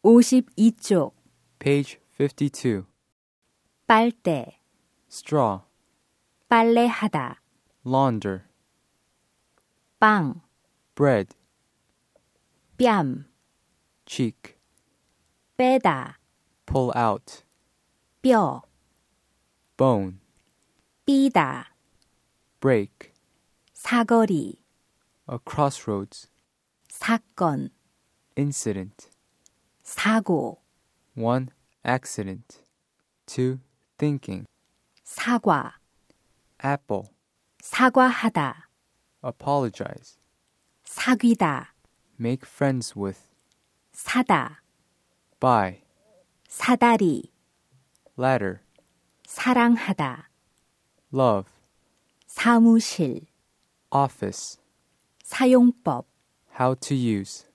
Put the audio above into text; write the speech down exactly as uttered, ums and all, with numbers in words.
오십이 쪽 Page fifty-two. 빨대 Straw. 빨래하다 Launder. 빵 Bread. 뺨 Cheek. 빼다 Pull out. 뼈 Bone. 삐다 Break. 사거리 A crossroads. 사건 Incident. 사고 One. Accident. Two. Thinking. 사과 Apple. 사과하다 Apologize. 사귀다 Make friends with. 사다 Buy. 사다리 Ladder. 사랑하다 Love. 사무실 Office. 사용법 How to use.